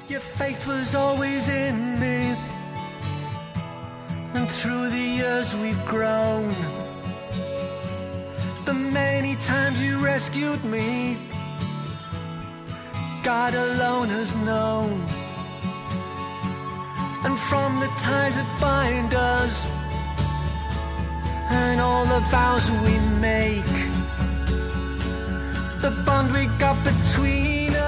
Your faith was always in me, and through the years we've grown. The many times you rescued me, God alone has known. And from the ties that bind us, and all the vows we make, the bond we got between